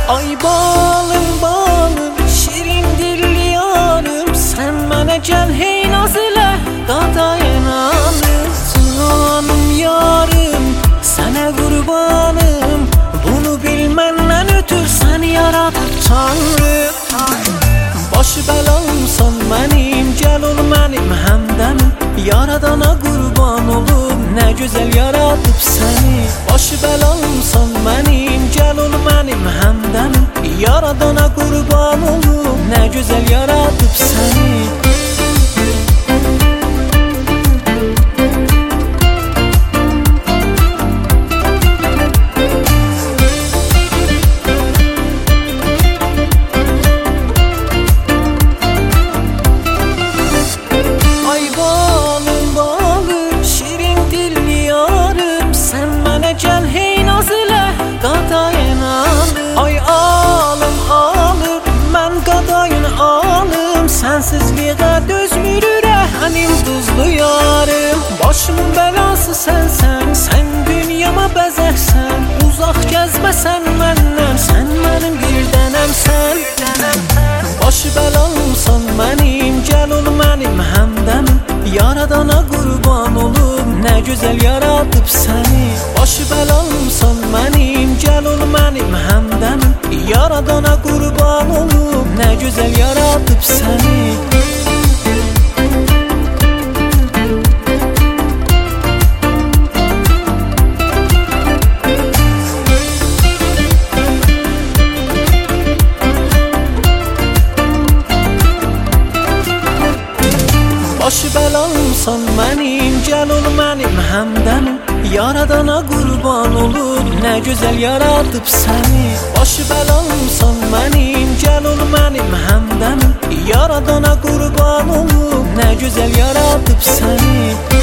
Ay balım balım, şirin dilli yarım, sen mənə gəl hey naz elə, dadayanalım. Canım yarım, sənə qurbanım, bunu bilməndən ötür sən yaradıb Tanrım. Başı bəlamsan mənim, gəl ol mənim həmdəmim, yaradana qurban olum, nə gözəl yaradıb səni. Başı bəlamsan mənim, gəl ol mənim həmdəmim, yaradana qurban olum, nə gözəl yaradıb səni. Ay alım alım, mən qadayın alım, sənsizliğə dözmürürə hənim duzlu yarım. Başımın bəlası sənsən, sən dünyama bəzəksən, uzaq gəzməsən məndən, sən mənim bir dənəmsən. Başı bəlamsan mənim, gəl ol mənim həmdəmim, yaradana qurban olum, nə gözəl yaradıb səni. Başı bəlamsan mənim, gəl ol mənim həmdəmim, yaradana qurban olum, nə gözəl yaradıb səni. Başı bəlamsan mənim, gəl ol mənim həmdəmim, yaradana qurban olub, nə gözəl yaradıb səni. Başı bəlamsan mənim, gəl ol mənim həmdəmim, yaradana qurban olub, nə gözəl yaradıb səni.